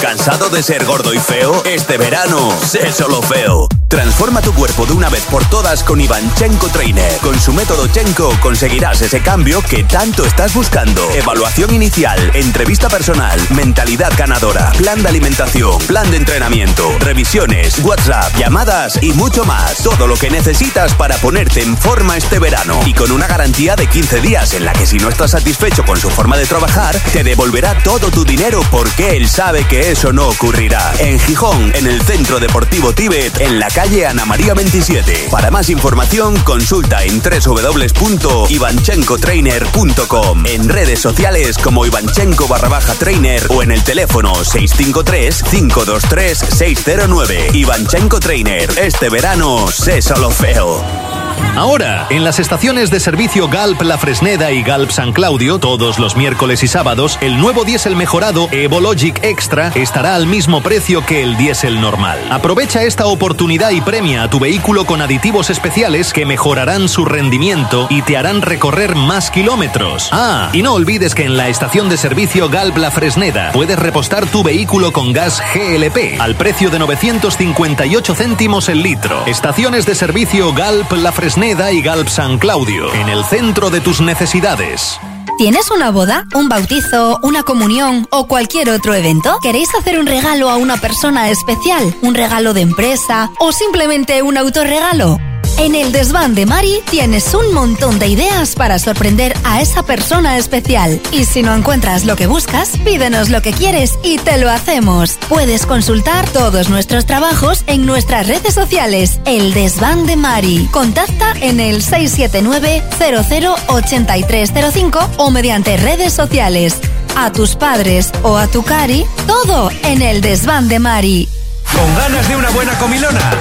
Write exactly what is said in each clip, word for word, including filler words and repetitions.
¿Cansado de ser gordo y feo? Este verano, sé solo feo. Transforma tu cuerpo de una vez por todas con Ivanchenko Trainer. Con su método Chenko conseguirás ese cambio que tanto estás buscando. Evaluación inicial, entrevista personal, mentalidad ganadora, plan de alimentación, plan de entrenamiento, revisiones, WhatsApp, llamadas y mucho más. Todo lo que necesitas para ponerte en forma este verano. Y con una garantía de quince días en la que si no estás satisfecho con su forma de trabajar, te devolverá todo tu dinero porque él sabe que eso no ocurrirá. En Gijón, en el Centro Deportivo Tíbet, en la calle Ana María veintisiete. Para más información, consulta en doble u doble u doble u punto ivanchenko trainer punto com, en redes sociales como Ivanchenko barra baja trainer o en el teléfono seis cinco tres, cinco dos tres, seis cero nueve. Ivanchenko Trainer. Este verano, sé solo feo. Ahora, en las estaciones de servicio Galp La Fresneda y Galp San Claudio, todos los miércoles y sábados, el nuevo diésel mejorado Evologic Extra estará al mismo precio que el diésel normal. Aprovecha esta oportunidad y premia a tu vehículo con aditivos especiales que mejorarán su rendimiento y te harán recorrer más kilómetros. Ah, y no olvides que en la estación de servicio Galp La Fresneda puedes repostar tu vehículo con gas G L P al precio de novecientos cincuenta y ocho céntimos el litro. Estaciones de servicio Galp La Fresneda y Galp San Claudio, en el centro de tus necesidades. ¿Tienes una boda, un bautizo, una comunión o cualquier otro evento? ¿Queréis hacer un regalo a una persona especial? ¿Un regalo de empresa o simplemente un autorregalo? En el Desván de Mari tienes un montón de ideas para sorprender a esa persona especial. Y si no encuentras lo que buscas, pídenos lo que quieres y te lo hacemos. Puedes consultar todos nuestros trabajos en nuestras redes sociales. El Desván de Mari. Contacta en el seis siete nueve, cero cero, ocho tres cero cinco o mediante redes sociales. A tus padres o a tu cari, todo en el Desván de Mari. ¿Con ganas de una buena comilona?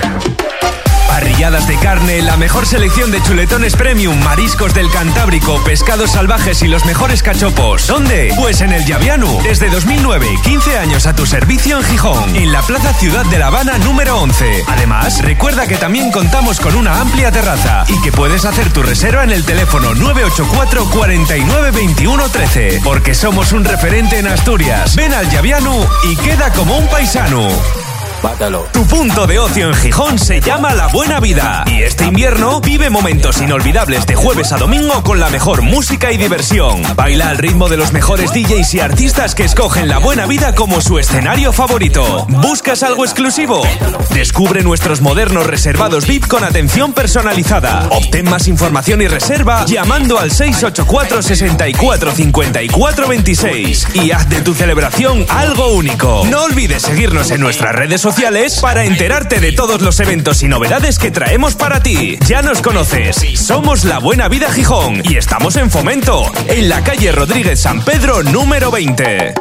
Parrilladas de carne, la mejor selección de chuletones premium, mariscos del Cantábrico, pescados salvajes y los mejores cachopos. ¿Dónde? Pues en el Llavianu. Desde dos mil nueve, quince años a tu servicio en Gijón, en la Plaza Ciudad de La Habana número once. Además, recuerda que también contamos con una amplia terraza y que puedes hacer tu reserva en el teléfono nueve ocho cuatro, cuatro nueve, dos uno uno tres. Porque somos un referente en Asturias. Ven al Llavianu y queda como un paisano. Mátalo. Tu punto de ocio en Gijón se llama La Buena Vida. Y este invierno vive momentos inolvidables de jueves a domingo con la mejor música y diversión. Baila al ritmo de los mejores D Js y artistas que escogen La Buena Vida como su escenario favorito. ¿Buscas algo exclusivo? Descubre nuestros modernos reservados V I P con atención personalizada. Obtén más información y reserva llamando al seis ocho cuatro, seis cuatro, cinco cuatro dos seis y haz de tu celebración algo único. No olvides seguirnos en nuestras redes sociales para enterarte de todos los eventos y novedades que traemos para ti. Ya nos conoces, somos La Buena Vida Gijón y estamos en Fomento, en la calle Rodríguez San Pedro número veinte.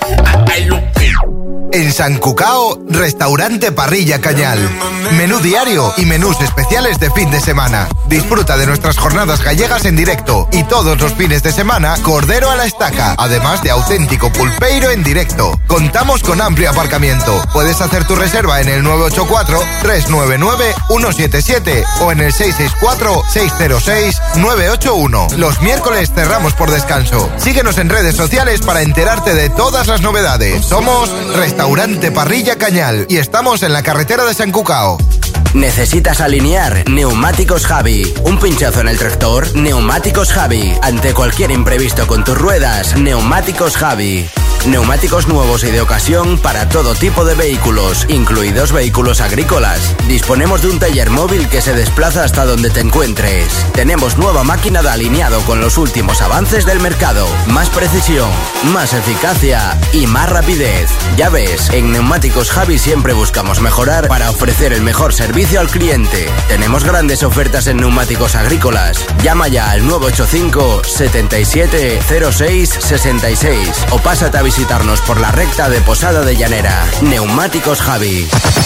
En San Cucao, restaurante Parrilla Cañal. Menú diario y menús especiales de fin de semana. Disfruta de nuestras jornadas gallegas en directo y todos los fines de semana, cordero a la estaca, además de auténtico pulpeiro en directo. Contamos con amplio aparcamiento. Puedes hacer tu reserva en el nueve ocho cuatro, tres nueve nueve, uno siete siete o en el seis seis cuatro, seis cero seis, nueve ocho uno. Los miércoles cerramos por descanso. Síguenos en redes sociales para enterarte de todas las novedades. Somos Restaurante Restaurante Parrilla Cañal y estamos en la carretera de San Cucao. ¿Necesitas alinear? Neumáticos Javi. ¿Un pinchazo en el tractor? Neumáticos Javi. Ante cualquier imprevisto con tus ruedas, Neumáticos Javi. Neumáticos nuevos y de ocasión para todo tipo de vehículos, incluidos vehículos agrícolas. Disponemos de un taller móvil que se desplaza hasta donde te encuentres. Tenemos nueva máquina de alineado con los últimos avances del mercado. Más precisión, más eficacia y más rapidez. Ya ves, en Neumáticos Javi siempre buscamos mejorar para ofrecer el mejor servicio al cliente. Tenemos grandes ofertas en neumáticos agrícolas. Llama ya al nueve ocho cinco, siete siete, cero seis, seis seis o pásate a visitarnos por la recta de Posada de Llanera. Neumáticos Javi.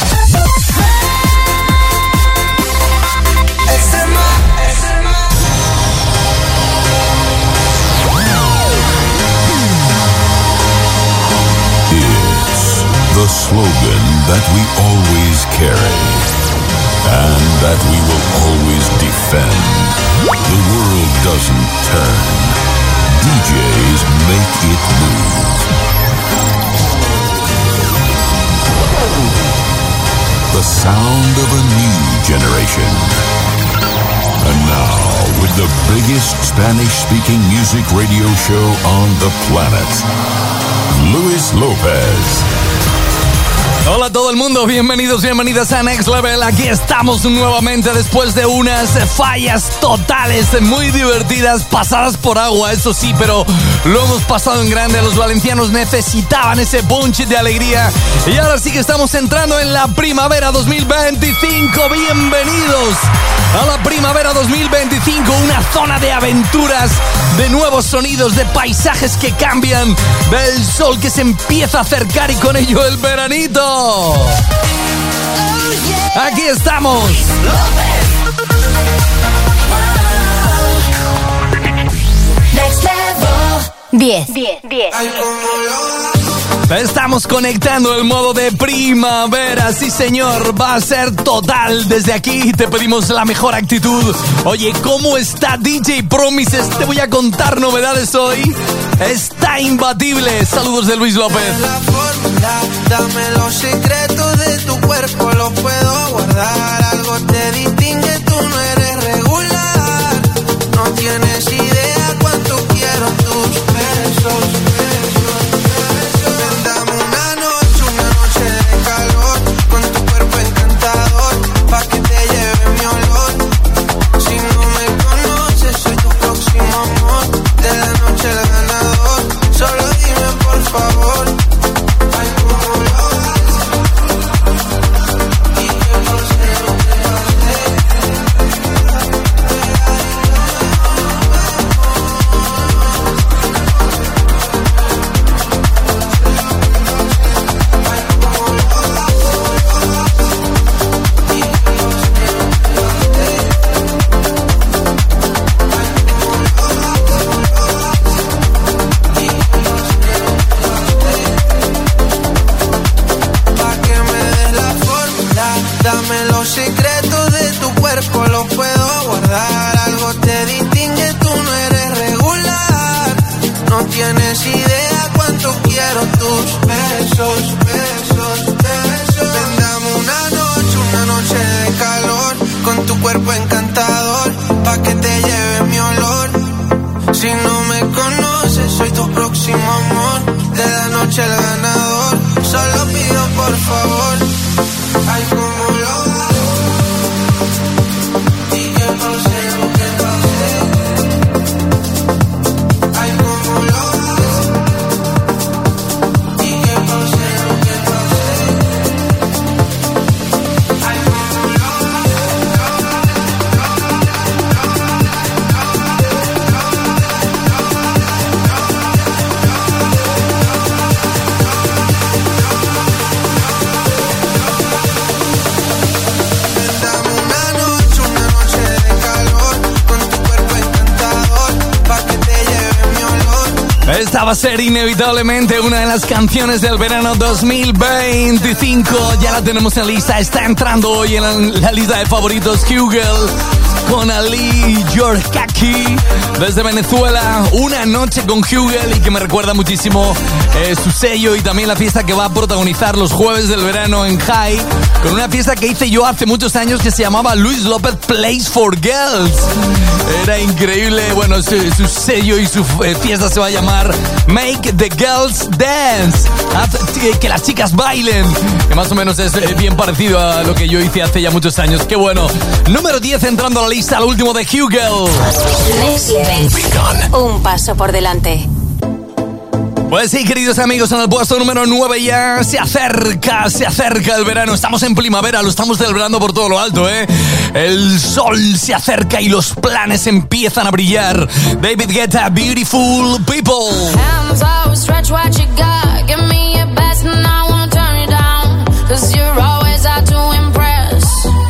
It's the slogan that we always carry and that we will always defend. The world doesn't turn. D Js make it move. sound of a new generation. And now, with the biggest Spanish-speaking music radio show on the planet, Luis Lopez. Hola a todo el mundo, bienvenidos, bienvenidas a Next Level. Aquí estamos nuevamente después de unas fallas totales, muy divertidas, pasadas por agua, eso sí, pero lo hemos pasado en grande. Los valencianos necesitaban ese punch de alegría. Y ahora sí que estamos entrando en la primavera dos mil veinticinco. Bienvenidos a la primavera dos mil veinticinco, una zona de aventuras, de nuevos sonidos, de paisajes que cambian, del sol que se empieza a acercar y con ello el veranito. Aquí estamos. diez, diez, diez. Estamos conectando el modo de primavera, sí señor, va a ser total. Desde aquí te pedimos la mejor actitud. Oye, ¿cómo está D J Promises? Te voy a contar novedades hoy. Está imbatible. Saludos de Luis López. La fórmula, dame los secretos de tu cuerpo, los puedo guardar. Algo te distingue, tú no eres regular. No tienes idea cuánto quiero tus besos. Esta va a ser inevitablemente una de las canciones del verano dos mil veinticinco. Ya la tenemos en lista, está entrando hoy en la, la lista de favoritos. Hugel con Ali Yorkaki desde Venezuela. Una noche con Hugel y que me recuerda muchísimo eh, su sello y también la fiesta que va a protagonizar los jueves del verano en High, con una fiesta que hice yo hace muchos años que se llamaba Luis López Plays for Girls. Era increíble. Bueno, su, su sello y su eh, fiesta se va a llamar Make the Girls Dance. Haz que las chicas bailen. Que más o menos es eh, bien parecido a lo que yo hice hace ya muchos años. Qué bueno. Número diez entrando a la lista, el último de Hugel. Next Level. Un paso por delante. Pues sí, queridos amigos, en el puesto número nueve ya se acerca, se acerca el verano. Estamos en primavera, lo estamos celebrando por todo lo alto, ¿eh? El sol se acerca y los planes empiezan a brillar. David Guetta, Beautiful People. Hands out, stretch what you got. Give me your best and I won't turn you down. Cause you're always out to impress.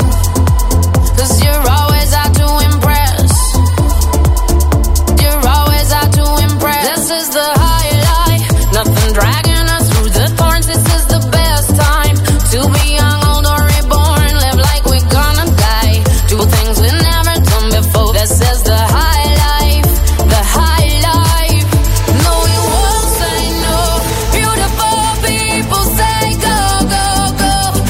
Cause you're always out to impress. You're always out to impress. This is the nothing dragging us through the thorns. This is the best time to be young, old or reborn. Live like we're gonna die. Do things we've never done before. This is the high life, the high life. No, we won't say no. Beautiful people say go, go, go.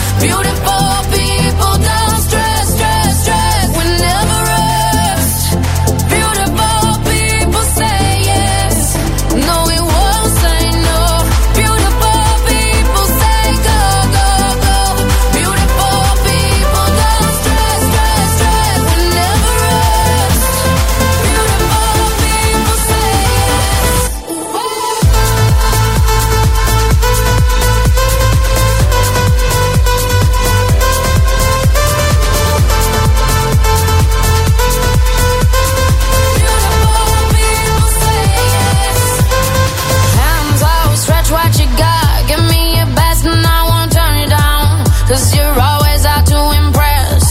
'cause you're always out to impress.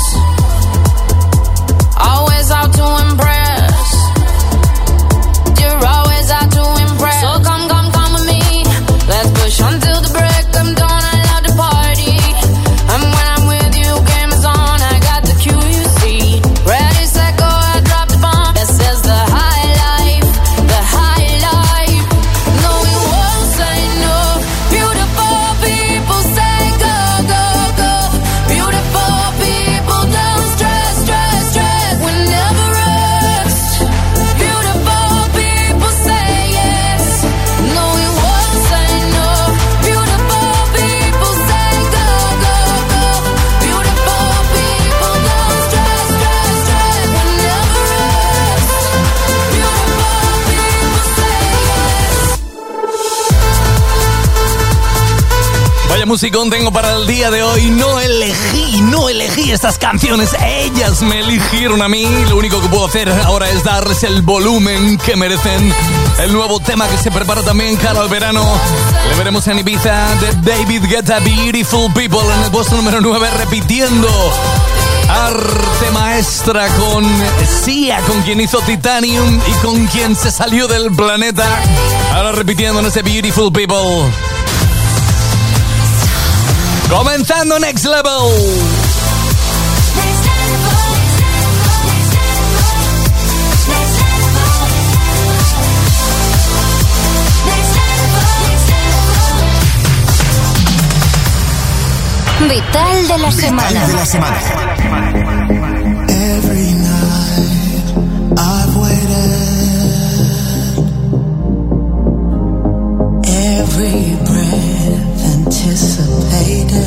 Always out to impress. You're always out to impress. So come, come, come with me. Let's push until the break of dawn. I love to party. And when I'm with you, game is on. I got the Q, you see. Ready, set, go, I drop the bomb. This is the high life, the high life. No, we won't say no. Beautiful people say go, go, go. Beautiful people don't stress, stress, stress. We never rest. Beautiful people say yes. No, we won't say no. Beautiful people say go, go, go. Beautiful people don't stress, stress, stress. We never rest. Beautiful people say yes. Vaya musicón tengo para el día de hoy. No elegí, no elegí estas canciones. Ellas me eligieron a mí. Lo único que puedo hacer ahora es darles el volumen que merecen. El nuevo tema que se prepara también cara al verano. Le veremos en Ibiza de David Guetta, Beautiful People, en el puesto número nueve, repitiendo arte maestra con Sia, con quien hizo Titanium y con quien se salió del planeta. Ahora repitiendo en este Beautiful People. Comenzando Next Level. Vital de la semana. Vital de la semana. Every night I've waited, every breath anticipated.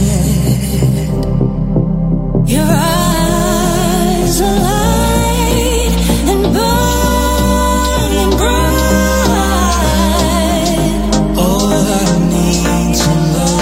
Your eyes are light and burning bright. All I need to know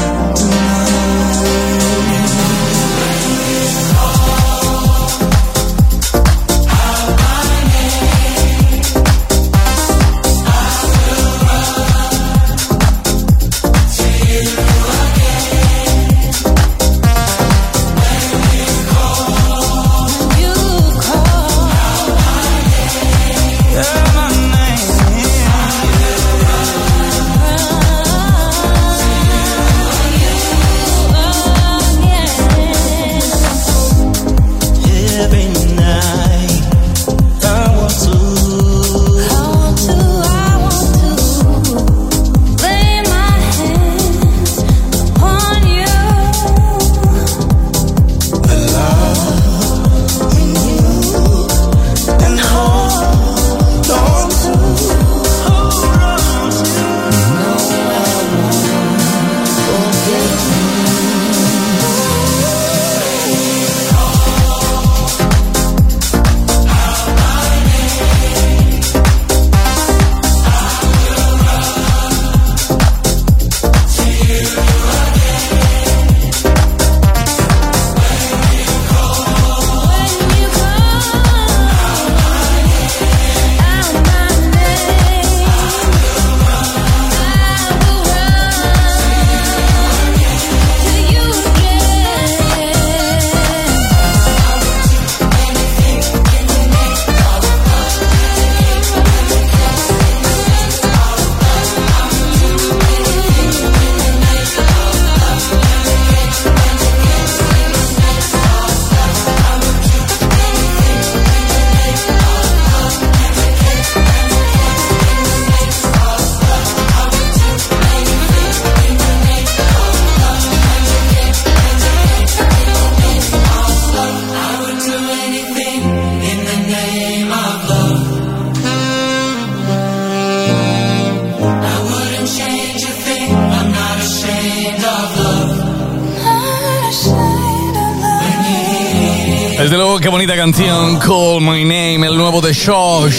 Desde luego, qué bonita canción, Call My Name, el nuevo de Shosh.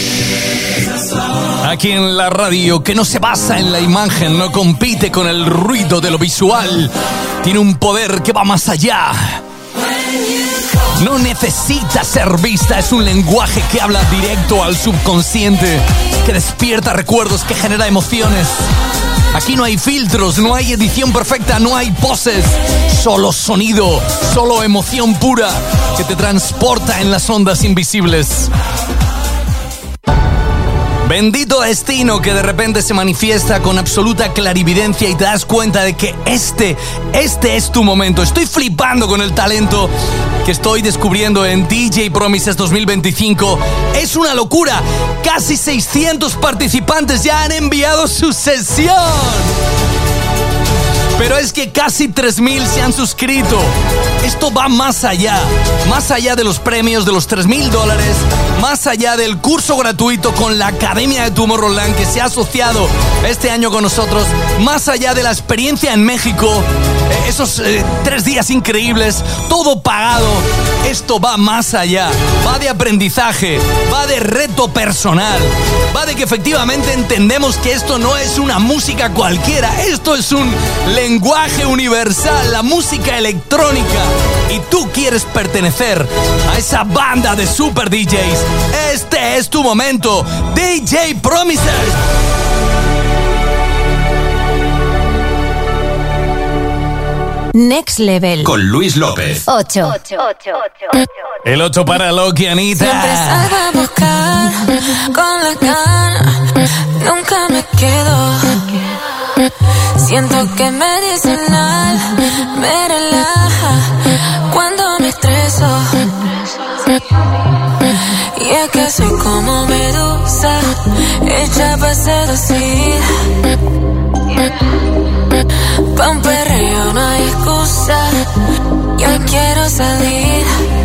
Aquí en la radio, que no se basa en la imagen, no compite con el ruido de lo visual. Tiene un poder que va más allá. No necesita ser vista, es un lenguaje que habla directo al subconsciente, que despierta recuerdos, que genera emociones. Aquí no hay filtros, no hay edición perfecta, no hay poses. Solo sonido, solo emoción pura que te transporta en las ondas invisibles. Bendito destino que de repente se manifiesta con absoluta clarividencia y te das cuenta de que este, este es tu momento. Estoy flipando con el talento que estoy descubriendo en D J Promises dos mil veinticinco. Es una locura. Casi seiscientos participantes ya han enviado su sesión. Pero es que casi tres mil se han suscrito. Esto va más allá. Más allá de los premios de los tres mil dólares. Más allá del curso gratuito con la Academia de Tomorrowland que se ha asociado este año con nosotros. Más allá de la experiencia en México. Eh, esos eh, tres días increíbles. Todo pagado. Esto va más allá. Va de aprendizaje. Va de reto personal. Va de que efectivamente entendemos que esto no es una música cualquiera. Esto es un lenguaje universal, la música electrónica. Y tú quieres pertenecer a esa banda de super D Js. Este es tu momento. D J Promises. Next Level. Con Luis López. ocho. El ocho para Loki, Anita. Siempre salgo a buscar con la gana. Nunca me quedo. Siento que medicinal me relaja cuando me estreso. Y es que soy como medusa, hecha para seducir. Pa' un perreo no hay excusa, yo quiero salir.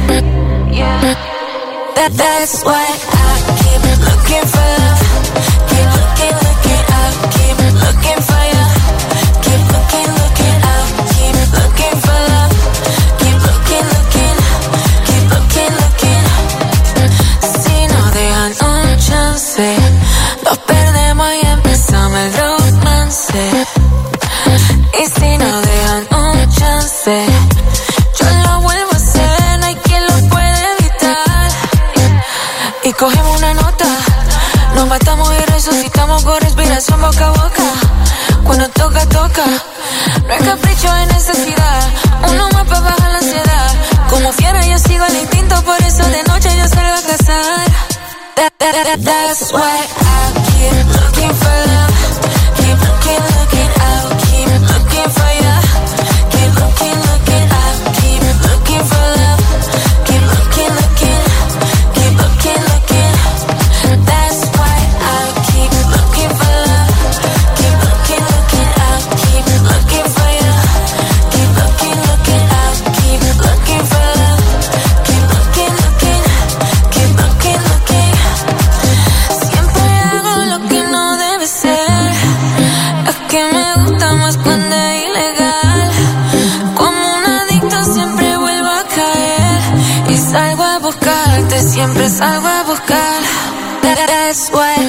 That, that's why I keep looking for love. Keep looking, looking, I keep looking for you. Keep looking, looking, I keep looking for love. Keep looking, looking, keep looking, looking. Si no dejan un chance, nos perdemos y empezamos el romance. Y si no dejan un chance, yo lo vuelvo a hacer, no hay quien lo puede evitar. Y cogemos una nota, nos matamos y resucitamos con respiración boca a boca. Cuando toca, toca, no es capricho, es necesidad. Uno más para bajar la ansiedad. Como fiera yo sigo el instinto, por eso de noche yo salgo a cazar. That, that, that, that's why I keep looking for love. Keep looking, looking, I'll keep looking for you. Keep looking, looking, I'll keep looking for love. Keep looking, looking, keep looking, looking. That's why I keep looking for love. Keep looking, looking, I'll keep looking for you. Keep looking, looking, I'll keep looking for love. Keep looking, looking, keep looking, looking. Siempre hago lo que no debe ser. Es que me gusta más cuando es ilegal. Como un adicto siempre vuelvo a caer. Y salgo a buscarte, siempre salgo a buscar. That, that's why.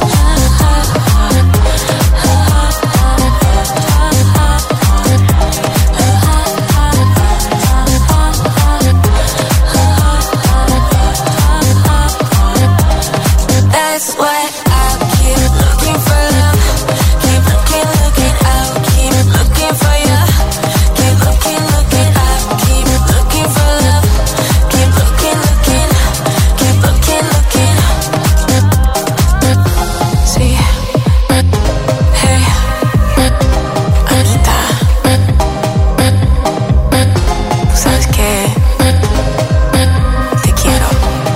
That's why I keep looking for love. Keep looking, looking, I'll keep looking for you. Keep looking, looking, I'll keep looking for love. Keep looking, looking, keep looking, looking. Sí. Hey, Anita. ¿Sabes qué? Te quiero.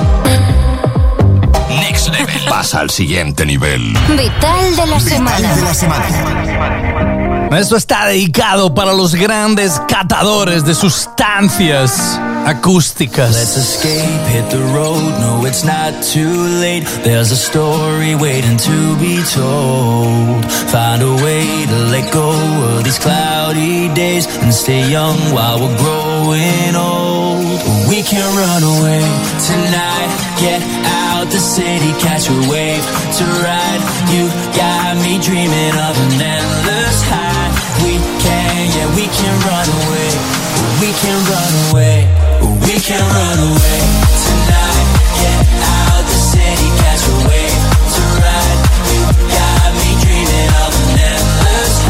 Next Level. Pasa al siguiente nivel. Vital de la semana. Vital de la semana. Esto está dedicado para los grandes catadores de sustancias acústicas. Let's escape, hit the road, no it's not too late. There's a story waiting to be told. Find a way to let go of these cloudy days and stay young while we're growing old. We can run away tonight, get out the city, catch a wave to ride. You got me dreaming of an endless high. We can, yeah, we can run away. We can run away. We can run away tonight. Get out the city, catch a wave to ride. You got me dreaming of an endless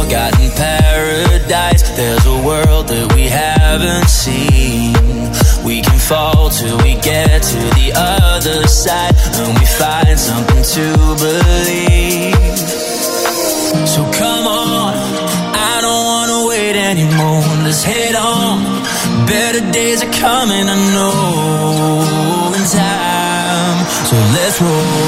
forgotten paradise. There's a world that we haven't seen. We can fall till we get to the other side, and we find something to believe. So come on, I don't wanna wait anymore. Let's head on. Better days are coming, I know, in time. So let's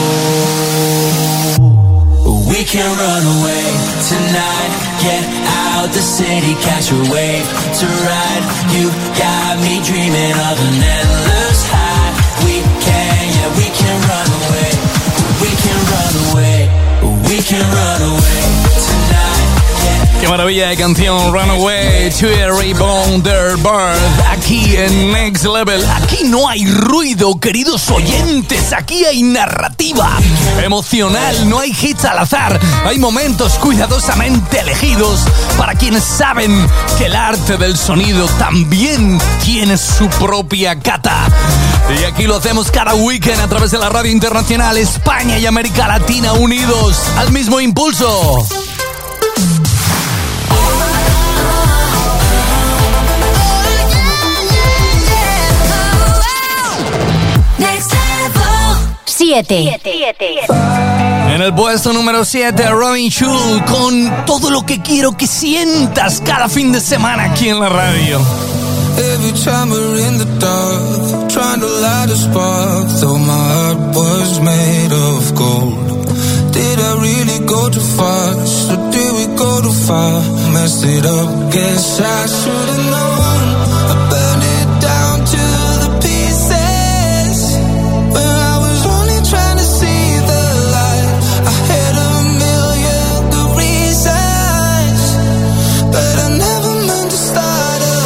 roll. We can run away tonight. Get out the city, catch a wave to ride. You got me dreaming of an endless high. We can, yeah, we can run away. We can run away. We can run away tonight. Qué maravilla de canción, Runaway to a Reborn Their Birth, aquí en Next Level. Aquí no hay ruido, queridos oyentes, aquí hay narrativa emocional, no hay hits al azar, hay momentos cuidadosamente elegidos para quienes saben que el arte del sonido también tiene su propia cata. Y aquí lo hacemos cada weekend a través de la radio internacional. España y América Latina unidos al mismo impulso. siete. En el puesto número siete, Robin Schulz con Todo lo que quiero que sientas cada fin de semana aquí en la radio. Every time we're in the dark, trying to light a spark, though my heart was made of gold. Did I really go too fast, or did we go too far? Messed it up, guess I should've known. I burned it down to the pieces, when I was only trying to see the light. I had a million good reasons, but I never meant to start a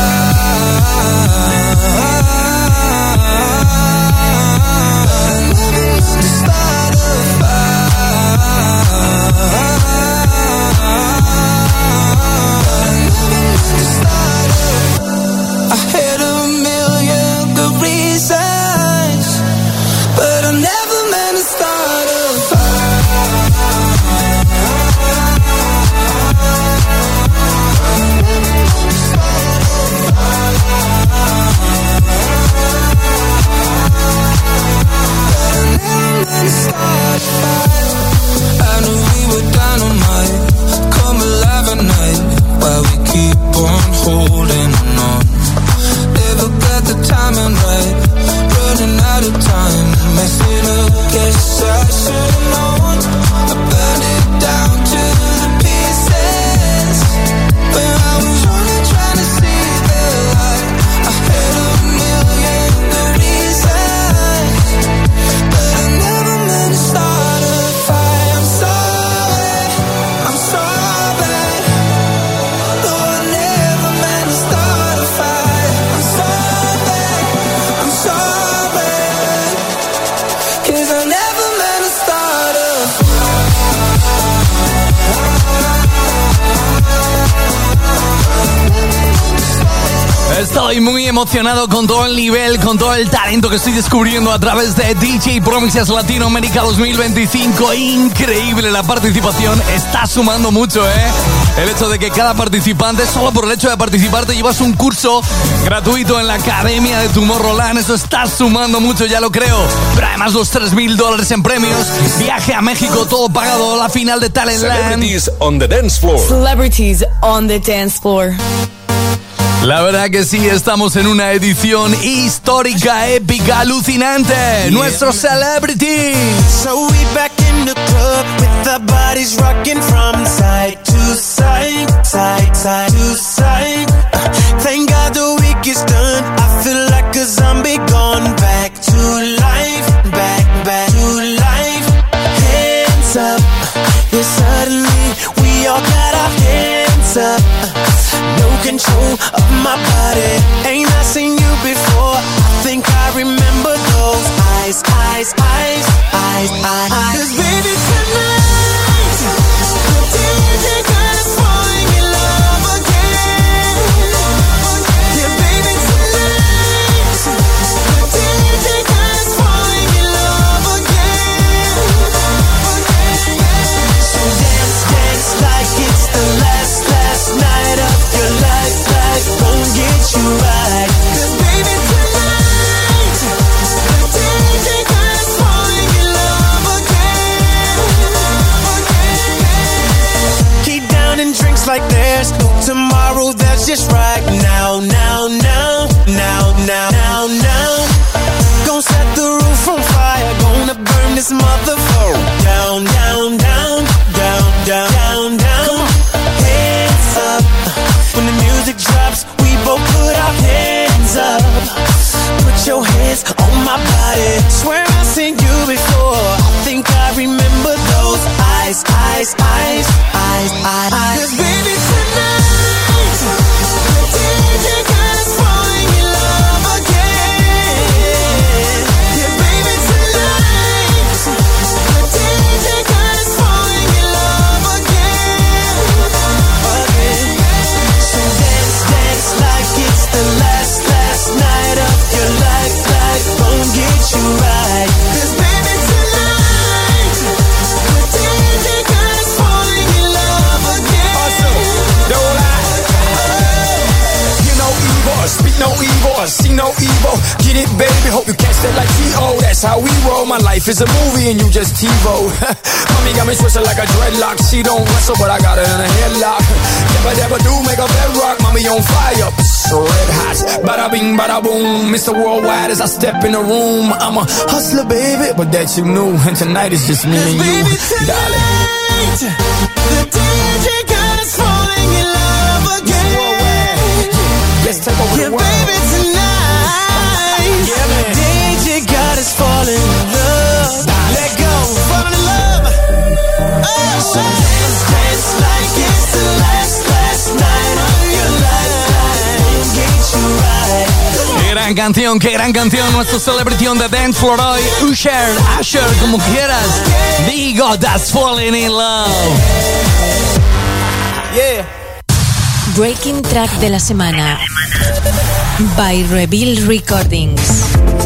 fire. I never meant to start a I had a million good reasons, but I never meant to start a I knew we were dynamite, come alive at night, while we keep on holding on. Never got the timing right, running out of time, messing up, guess I should've known. I burned it down to the pieces, when I was only trying to see the light. I had a million good reasons, but I never meant to start a fight. I'm sorry, I'm sorry, no, I never meant to start a fight. I'm sorry, I'm sorry, 'cause I never meant to start a Estoy muy emocionado con todo el nivel, con todo el talento que estoy descubriendo a través de D J Promises Latinoamérica dos mil veinticinco. Increíble la participación, está sumando mucho, ¿eh? El hecho de que cada participante, solo por el hecho de participar, te llevas un curso gratuito en la Academia de Tomorrowland. Eso está sumando mucho, ya lo creo. Pero además los tres mil dólares en premios, viaje a México, todo pagado, la final de Talentland. Celebrities on the dance floor. Celebrities on the dance floor. La verdad que sí, estamos en una edición histórica, épica, alucinante. Yeah. Nuestros celebrities. So we back in the club with our bodies rocking from side to side, side, side to side. Thank God the week is done. I feel like a zombie gone back to life, back, back to life. Hands up, yeah, suddenly we all got our hands up. No control of my body. Ain't I seen you before? I think I remember those eyes, eyes, eyes, eyes, eyes. 'Cause baby tonight, the D J got us falling in love again. Yeah, baby tonight, the D J got us falling in love again. So dance, dance like it's the last. like there's no tomorrow, that's just right now, now, now, now, now, now, now. Gonna set the roof on fire, gonna burn this motherfucker down, down, down, down, down, down, down. Hands up, when the music drops, we both put our hands up. Put your hands on my body. Swear I've seen you before. I think I remember those eyes, eyes, eyes, eyes, eyes, eyes. 'Cause baby tonight, the D J got us falling in love again. Yeah, baby tonight, the D J got us falling in love again, again. So dance, dance like it's the last, last night of your life, life gon' get you right. 'Cause baby tonight, the D J got us falling in love again. Awesome, don't lie. You know evil, speak no evil, see no evil. Get it, baby, hope you catch that like T O. That's how we roll. My life is a movie and you just TiVo. Mommy got me twisted like a dreadlock. She don't wrestle, but I got her in a headlock. Never, never do make a bedrock. Mommy on fire, psh, red hot. Bada bing, bada boom. Mister Worldwide as I step in the room. I'm a hustler, baby, but that you knew. And tonight is just me and you, darling. The D J got us falling in love again. Let's take over the world. Yeah, baby, tonight, yeah, man. D J got us falling in love. Let go, falling in love. Oh, so dance, dance like it's the last, last night of your life. Get you right. Qué gran canción, qué gran canción. Nuestro celebrity on the dance floor hoy. Usher, Usher, como quieras. Digo, that's falling in love. Yeah. Breaking track de la semana. By Reveal Recordings.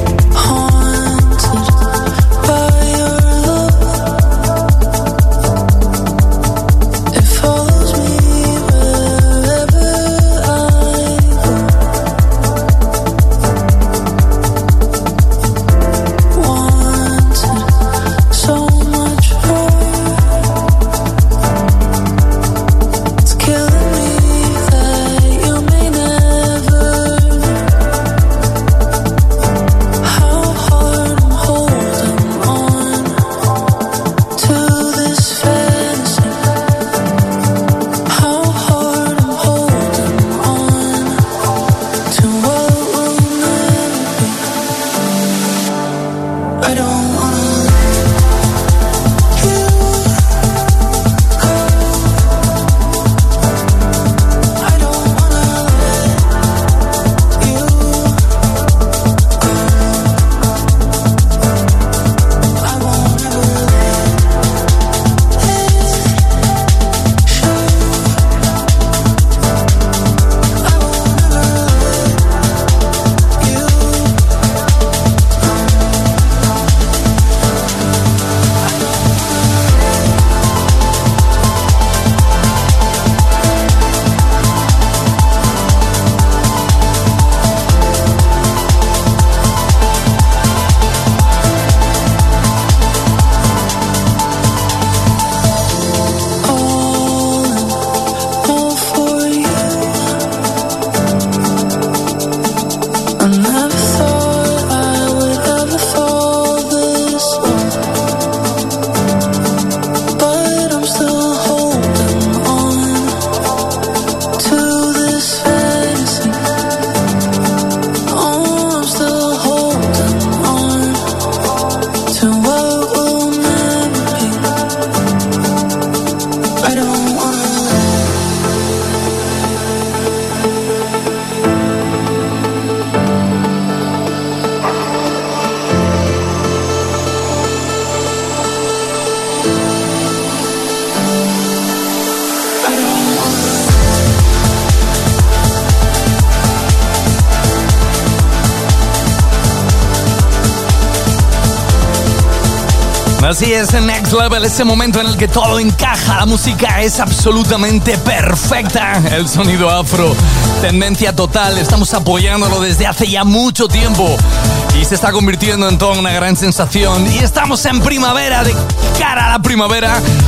Así es, Next Level, ese momento en el que todo encaja, la música es absolutamente perfecta, el sonido afro, tendencia total, estamos apoyándolo desde hace ya mucho tiempo y se está convirtiendo en toda una gran sensación y estamos en primavera, de cara a la primavera,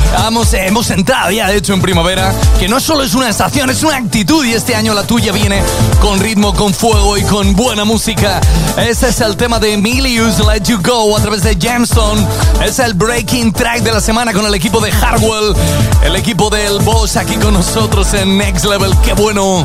Hemos, hemos entrado ya, de hecho, en primavera, que no solo es una estación, es una actitud, y este año la tuya viene con ritmo, con fuego y con buena música. Este es el tema de Emilius, Let You Go, a través de Gemstone. Es el breaking track de la semana con el equipo de Hardwell, el equipo del Boss aquí con nosotros en Next Level. ¡Qué bueno!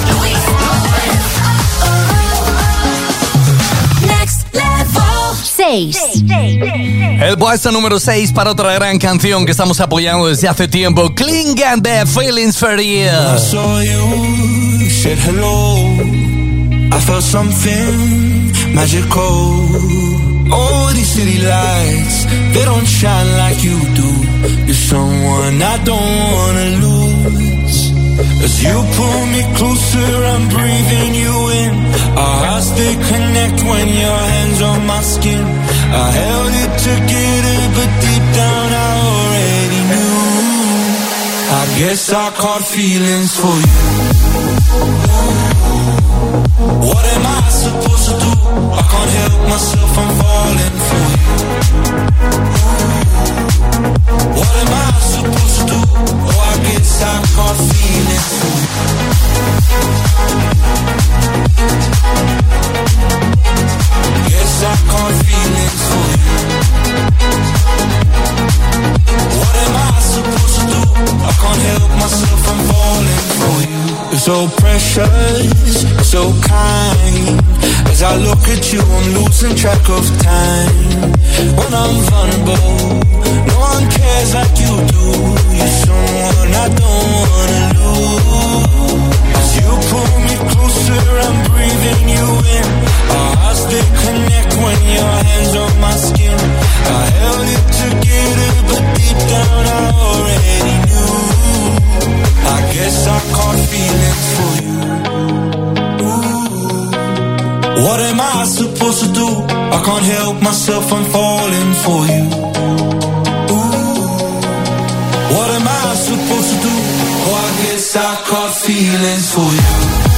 seis. El puesto número seis para otra gran canción que estamos apoyando desde hace tiempo, Cling and the Feelings for You. I saw you, said hello. I felt something magical. Oh, these city lights, they don't shine like you do. You're someone I don't wanna lose. As you pull me closer, I'm breathing you in. Our hearts, they connect when your hands on my skin. I held it together, but deep down I already knew. I guess I caught feelings for you. What am I supposed to do? I can't help myself, I'm falling for you. What am I supposed to do? Oh, I guess I caught feelings for you. Guess I caught feelings for you. What am I supposed to do? I can't help myself, I'm falling for you. You're so precious, so kind. As I look at you, I'm losing track of time. When I'm vulnerable, no one cares like you do. You're someone I don't wanna lose. As you pull me closer, I'm breathing you in. Our hearts, they connect when your hands on my skin. I held it together, but deep down I already knew. I guess I caught feelings for you. Ooh. What am I supposed to do? I can't help myself, I'm falling for you. Ooh. What am I supposed to do? Oh, I guess I caught feelings for you.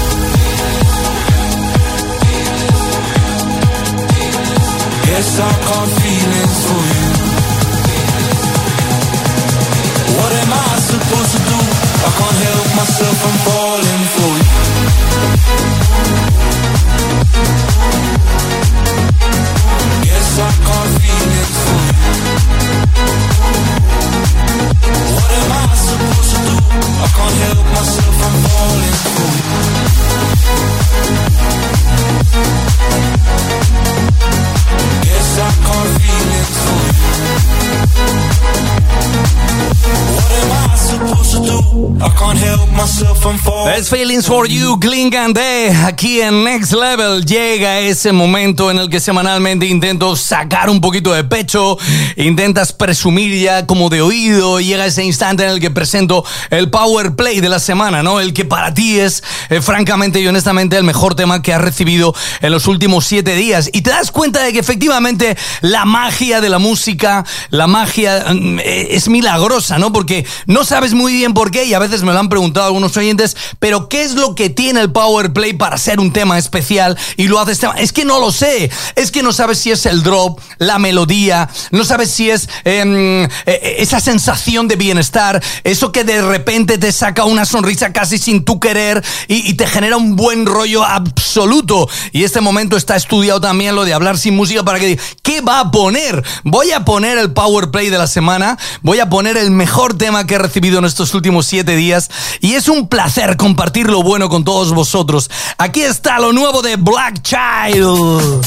Guess I caught feelings for you. What am I supposed to do? I can't help myself, I'm falling for you. Guess I caught feelings for you. What am I supposed to do? I can't help myself, I'm falling for you. Guess I caught feelings for you. What am I supposed to do? I can't help myself, I'm falling. Best Feelings for You, Cling and the. Aquí en Next Level llega ese momento en el que semanalmente intento sacar un poquito de pecho, intentas presumir ya como de oído, y llega ese instante en el que presento el Power Play de la semana, ¿no? El que para ti es, eh, francamente y honestamente, el mejor tema que has recibido en los últimos siete días. Y te das cuenta de que efectivamente la magia de la música, la magia eh, es milagrosa, ¿no? Porque no sabes muy bien por qué, y a veces me lo han preguntado algunos oyentes, pero ¿qué es lo que tiene el Power Play para ser un tema especial y lo haces tema? Es que no lo sé, es que no sabes si es el drop, la melodía, no sabes si es eh, eh, esa sensación de bienestar, eso que de repente te saca una sonrisa casi sin tú querer y, y te genera un buen rollo absoluto. Y este momento está estudiado también, lo de hablar sin música, para que diga, ¿qué va a poner? Voy a poner el Power Play de la semana, voy a poner el mejor tema que he recibido en estos últimos siete días, y es un placer compartir lo bueno con todos vosotros. Aquí está lo nuevo de Black Child.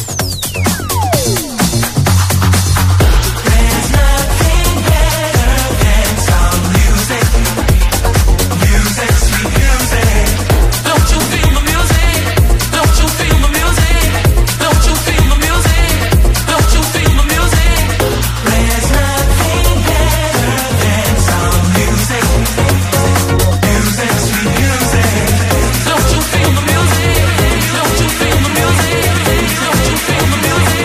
Music.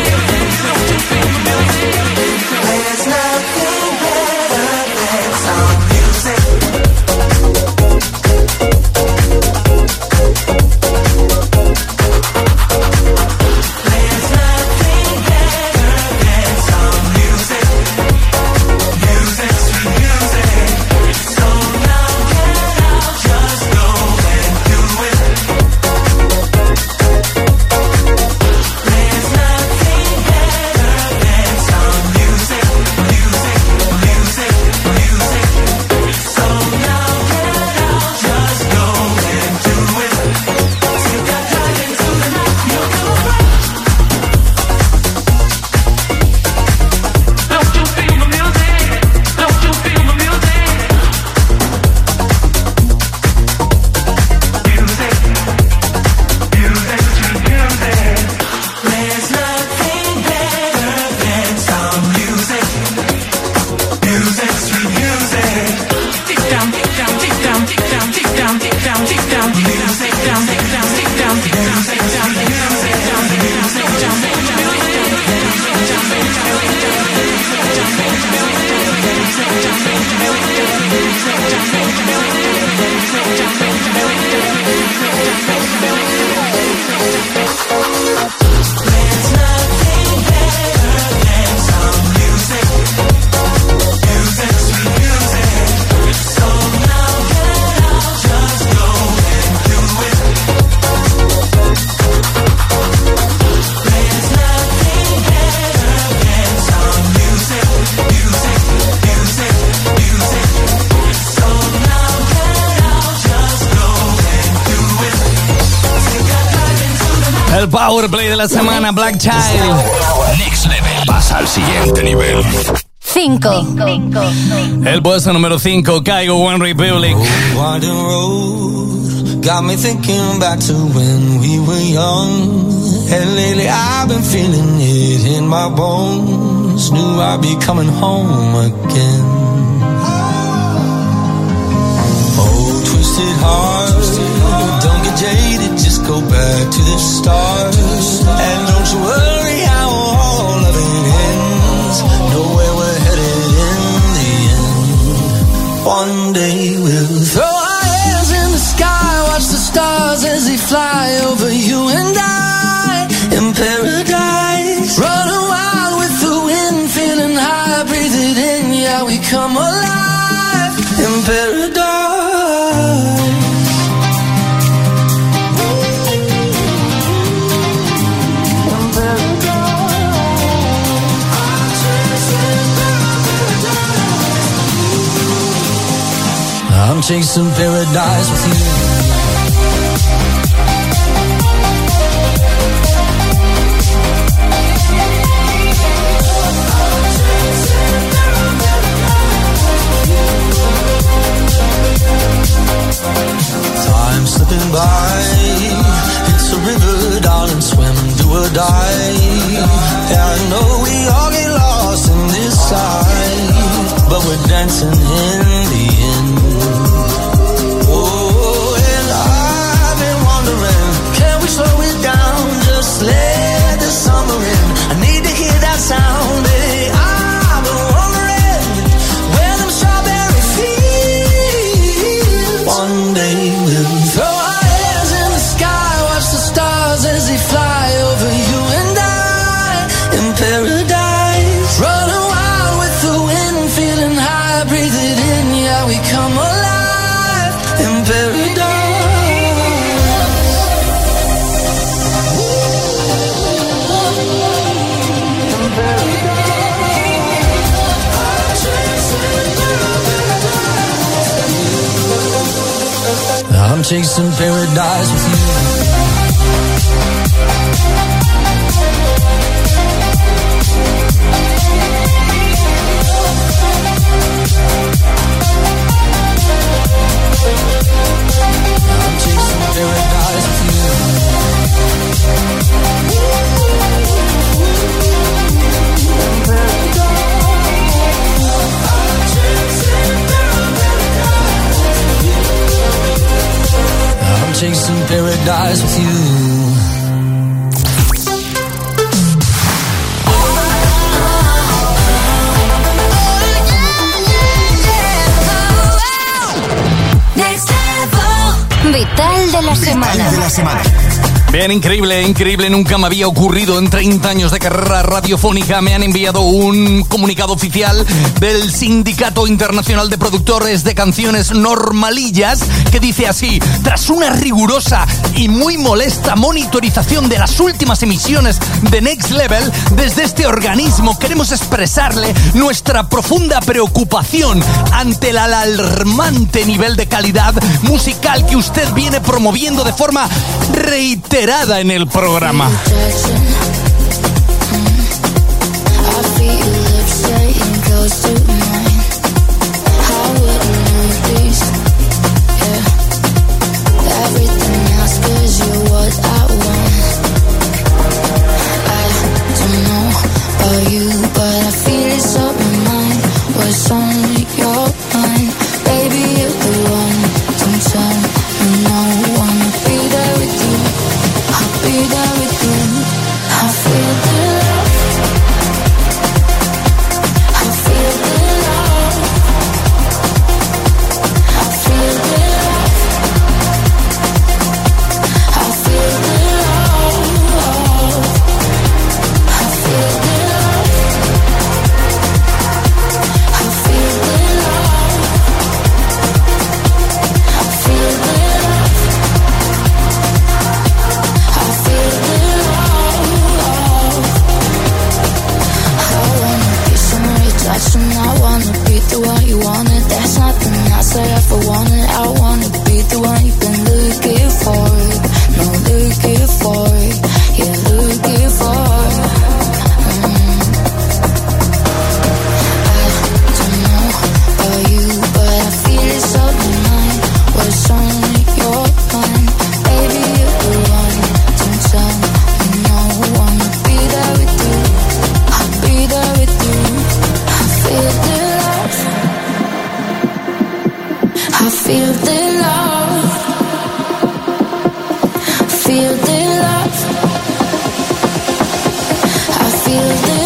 el Power Play de la semana, Black Child. Next Level. Pasa al siguiente nivel. cinco. El puesto número cinco, Kygo, One Republic. Winding road got me thinking back to when we were young. And lately I've been feeling it in my bones. Knew I'd be coming home again. Oh, twisted heart, don't get jaded, just go back to the start. And don't you worry how all of it ends. Know where we're headed in the end. One day we'll throw our hands in the sky, watch the stars as they fly over you and I. In paradise, running wild with the wind, feeling high, breathe it in, yeah, we come alive. In paradise. I'm chasing paradise with you. Time slipping by, it's a river, darling, swim, do or die. Yeah, I know we all get lost in this side, but we're dancing in the end. Oh, and I've been wondering, can we slow it down, just let the summer in. I need to hear that sound, baby. I've been wondering where them strawberry fields. One day we'll throw our hands in the sky, watch the stars as they fly over you and I. In paradise, running wild with the wind, feeling high, breathe it in, yeah, we come alive. In paradise. I'm chasing paradise with you. I'm chasing paradise with I'm chasing paradise with you. Vital de la semana. De la semana. Bien, increíble, increíble, nunca me había ocurrido en treinta años de carrera radiofónica. Me han enviado un comunicado oficial del Sindicato Internacional de Productores de Canciones Normalillas que dice así: tras una rigurosa y muy molesta monitorización de las últimas emisiones de Next Level, desde este organismo queremos expresarle nuestra profunda preocupación ante el alarmante nivel de calidad musical que usted viene promoviendo de forma reiterada en el programa. one you've been looking for. No looking for. I feel the love, feel the love, I feel the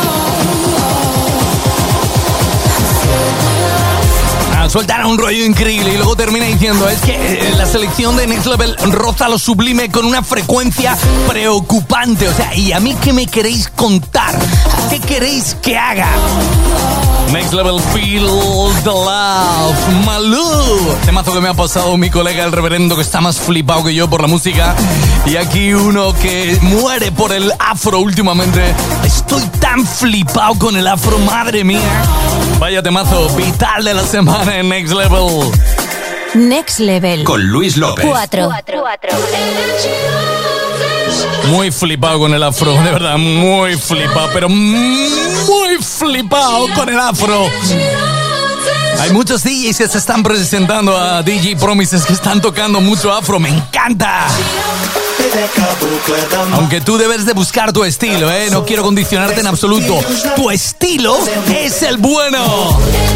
love. Sueltan un rollo increíble y luego termina diciendo es que eh, la selección de Next Level roza lo sublime con una frecuencia preocupante. O sea, ¿y a mí qué me queréis contar? ¿Qué queréis que haga? Next Level Feel the Love, Malú. Temazo que me ha pasado mi colega el reverendo, que está más flipado que yo por la música. Y aquí uno que muere por el afro últimamente. Estoy tan flipado con el afro, madre mía. Vaya temazo vital de la semana en Next Level. Next Level. Con Luis López. Cuatro. Muy flipado con el afro, de verdad, muy flipado, pero muy flipado con el afro. Hay muchos D Js que se están presentando a D J Promises que están tocando mucho afro, me encanta. Aunque tú debes de buscar tu estilo, ¿eh? No quiero condicionarte en absoluto. Tu estilo es el bueno.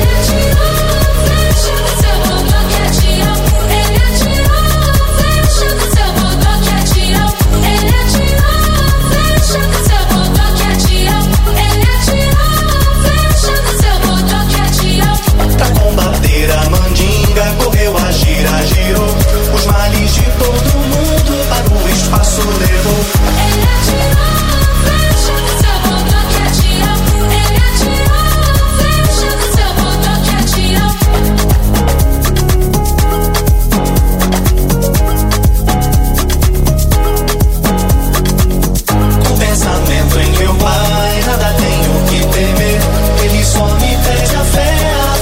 Pra combater a mandinga, correu a gira, girou. Os males de todo mundo para o espaço levou. Ele atirou, fecha do seu botão que atirou. Ele atirou, fecha do seu botão que atirou. Com pensamento em meu pai, nada tenho que temer. Ele só me pede a fé.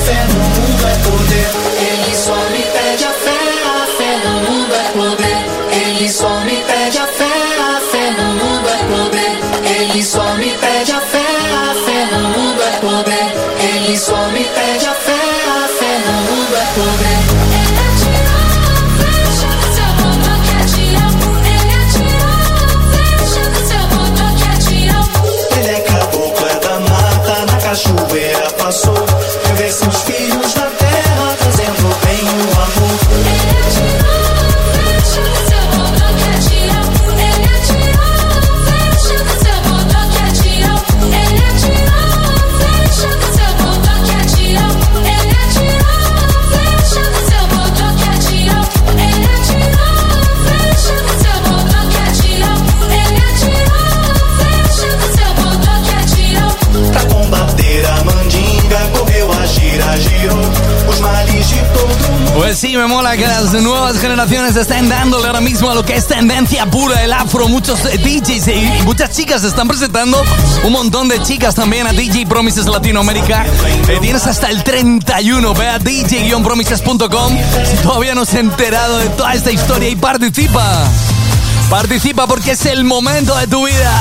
Ele só me pede a fé, a fé no mundo é poder. Ele só me pede a fé, a fé no mundo é poder. Ele só me pede a fé, a fé no mundo é poder. Ele só me pede a fé, a fé no mundo é poder. Ele atirou, fecha do seu botão que atirou. Ele atirou, fecha do seu botão que atirou. Ele é caboclo, é da mata, na cachoeira passou. Vê seus filhos na terra, trazendo bem o amor. Ele atirou, fecha do seu botão que atirou. Ele atirou, fecha do seu botão que atirou. Ele atirou, fecha do seu botão que atirou. Ele atirou, fecha do seu botão que atirou. Ele atirou, fecha do seu botão que atirou. Ele atirou, fecha do seu botão que atirou. Pra combater a mandinga, correu a gira, girou. Os males de todo mundo. Pues sí, me mola que las nuevas generaciones estén dándole ahora mismo a lo que es tendencia pura, el afro. Muchos D Js y muchas chicas se están presentando, un montón de chicas también a D J Promises Latinoamérica. Eh, tienes hasta el treinta y uno, ve a d j guion promises punto com si todavía no has enterado de toda esta historia y participa. Participa porque es el momento de tu vida.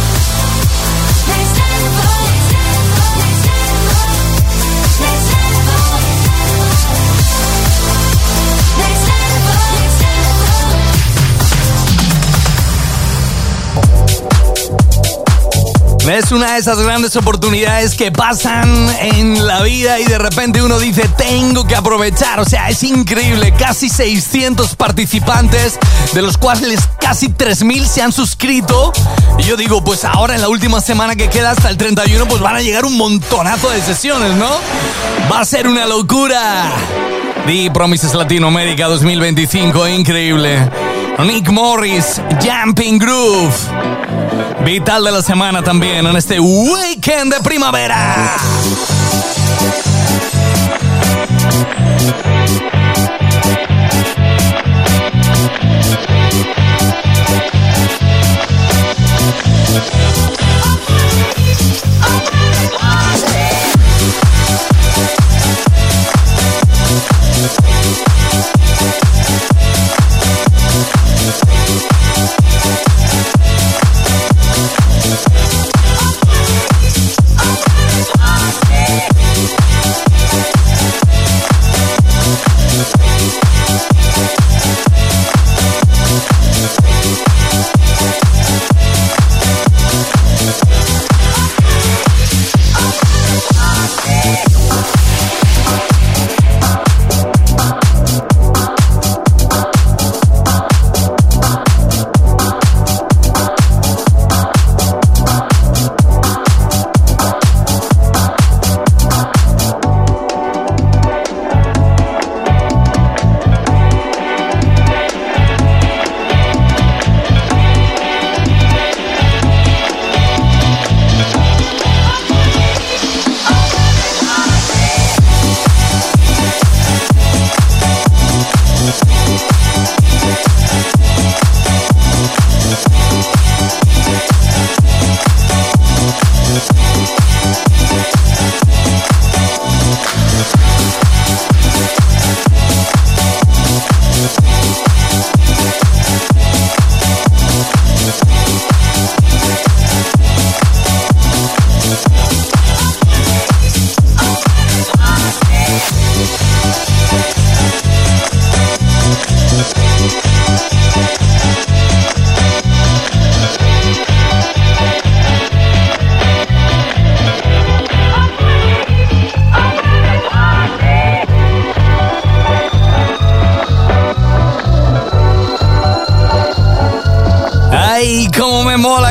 Es una de esas grandes oportunidades que pasan en la vida y de repente uno dice, tengo que aprovechar. O sea, es increíble. Casi seiscientos participantes, de los cuales casi tres mil se han suscrito. Y yo digo, pues ahora en la última semana que queda hasta el treinta y uno, pues van a llegar un montonazo de sesiones, ¿no? Va a ser una locura. The Promises Latinoamérica dos mil veinticinco, increíble. Nick Morris, Jumping Groove. Vital de la semana también en este weekend de primavera.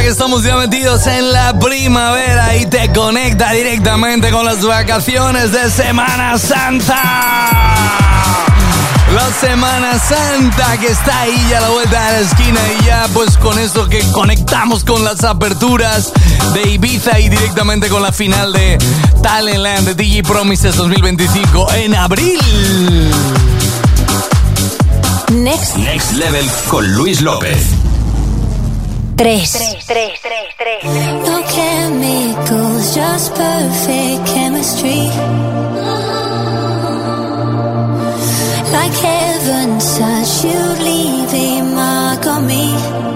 que estamos ya metidos en la primavera y te conecta directamente con las vacaciones de Semana Santa. La Semana Santa que está ahí ya a la vuelta de la esquina y ya pues con eso que conectamos con las aperturas de Ibiza y directamente con la final de Talentland de D J Promises dos mil veinticinco en abril. Next. Next Level con Luis López. Tres. Tres, tres, tres, tres. No chemicals, just perfect chemistry. Like heaven touch, you leave a mark on me.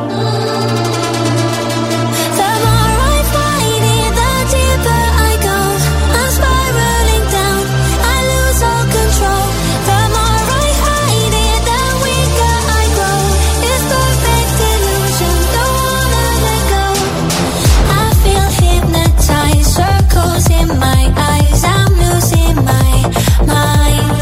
The more I fight it, the deeper I go. I'm spiraling down, I lose all control. The more I hide it, the weaker I grow. It's perfect illusion, don't wanna let go. I feel hypnotized, circles in my eyes. I'm losing my mind.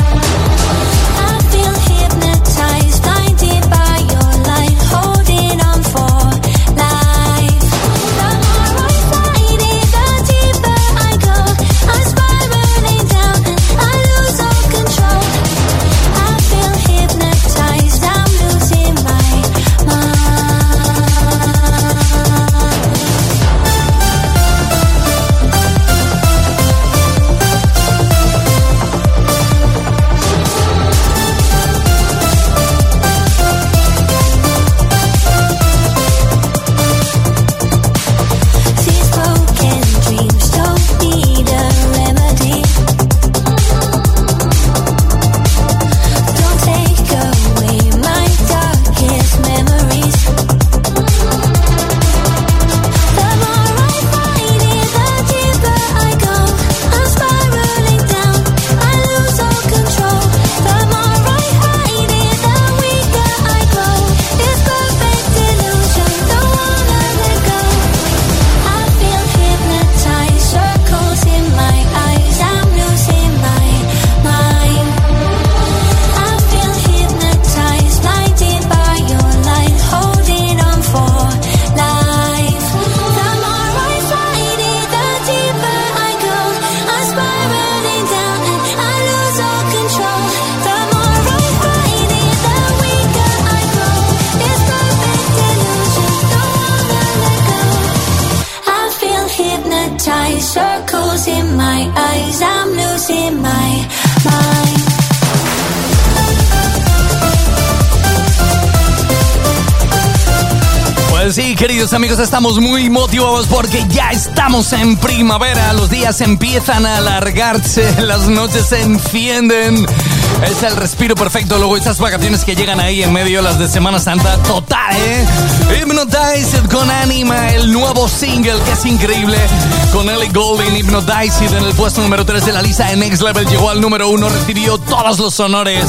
Sí, queridos amigos, estamos muy motivados porque ya estamos en primavera. Los días empiezan a alargarse, las noches se encienden. Es el respiro perfecto. Luego estas vacaciones que llegan ahí en medio, las de Semana Santa. Total, ¿eh? Hypnotized con Anima, el nuevo single que es increíble. Con Ellie Goulding, Hypnotized en el puesto número tres de la lista de Next Level. Llegó al número uno, recibió todos los honores.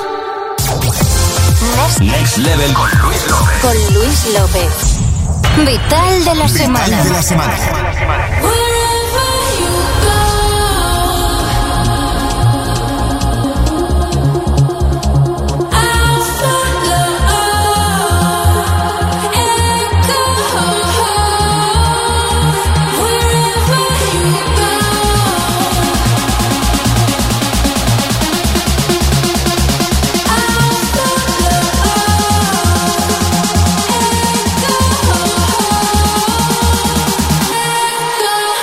Next, Next Level con Luis López. Con Luis López. Vital de la Vital semana. de la semana. Go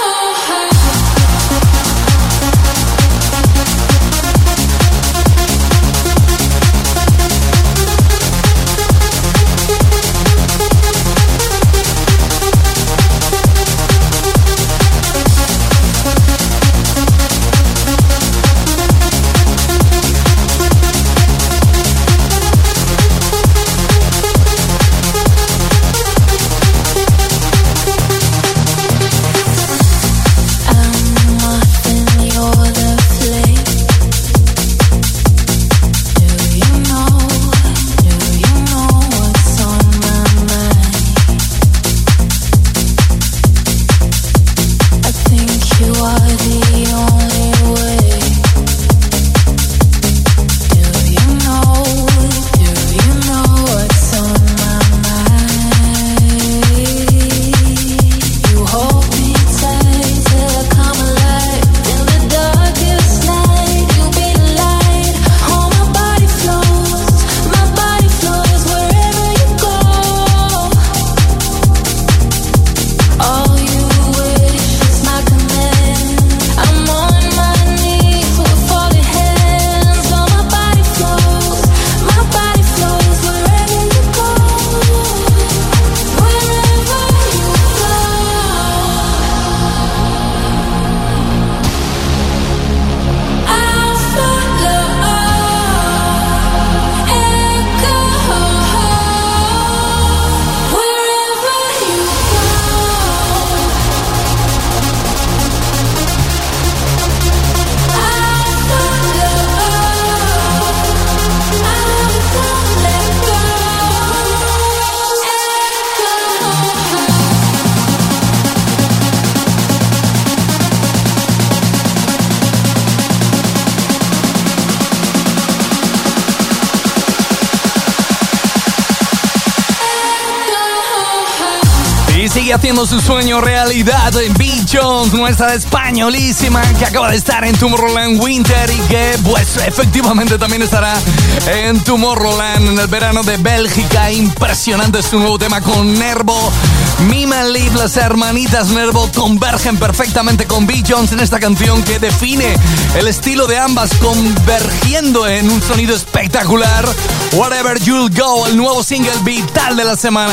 sigue haciendo su sueño realidad. Bee Gees, nuestra españolísima, que acaba de estar en Tomorrowland Winter y que, pues, efectivamente también estará en Tomorrowland en el verano de Bélgica. Impresionante su nuevo tema con Nervo. Mime and Live, las hermanitas Nervo convergen perfectamente con Bee Gees en esta canción que define el estilo de ambas, convergiendo en un sonido espectacular. Wherever You'll Go, el nuevo single vital de la semana.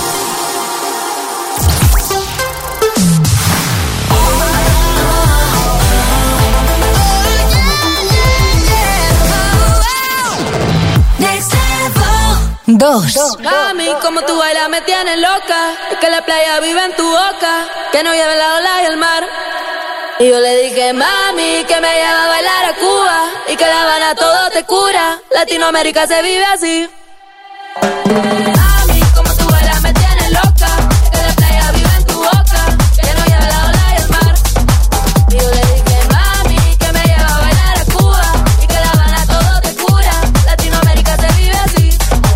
Dos. A mí como tú bailas me tienes loca. Es que la playa vive en tu boca, que no lleve la ola y el mar. Y yo le dije, mami, que me lleva a bailar a Cuba y que La Habana todo te cura. Latinoamérica se vive así. A mí como tú bailas me tienes loca. Es que la playa vive en tu boca, que no lleve la ola y el mar. Y yo le dije, mami, que me lleva a bailar a Cuba y que La Habana todo te cura. Latinoamérica se vive así.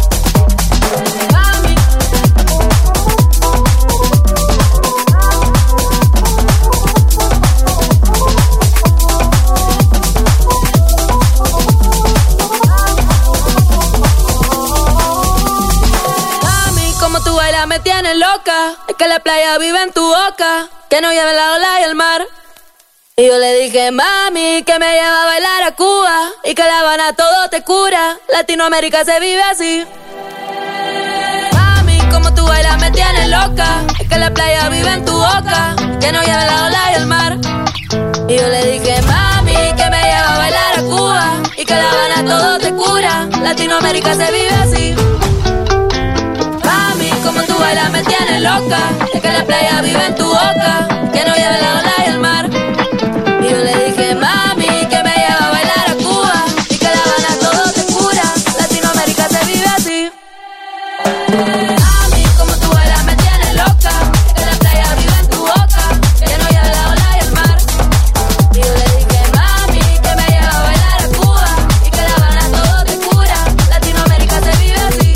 Me tienes loca, es que la playa vive en tu boca, que no lleve la ola y el mar. Y yo le dije, mami, que me lleva a bailar a Cuba y que La Habana todo te cura. Latinoamérica se vive así. Mami, como tú bailas me tienes loca, es que la playa vive en tu boca, que no lleve la ola y el mar. Y yo le dije, mami, que me lleva a bailar a Cuba y que La Habana todo te cura. Latinoamérica se vive así. Como tú bailas me tienes loca, es que la playa vive en tu boca, que no lleve la ola y el mar. Y yo le dije, mami, que me lleva a bailar a Cuba y que La Habana todo te cura. Latinoamérica se vive así. Mami, como tú bailas me tienes loca, es que la playa vive en tu boca, que no lleve la ola y el mar. Y yo le dije, mami, que me lleva a bailar a Cuba y que La Habana todo te cura. Latinoamérica se vive así.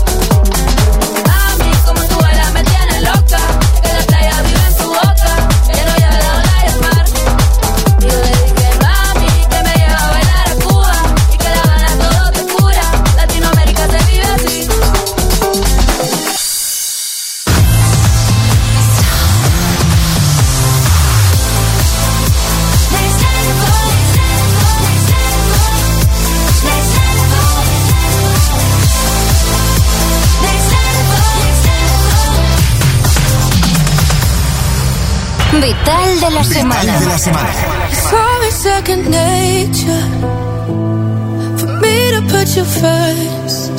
Vital de la semana. Vital de la semana. It's always second nature for me to put you first.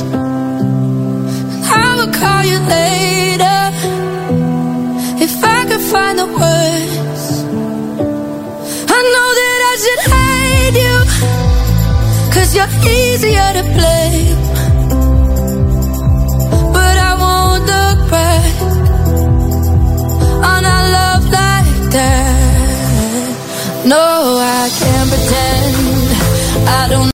I will call you later if I could find the words. I know that I should hide you, 'cause you're easier to blame. But I won't look back on our love like that. No, I can't pretend I don't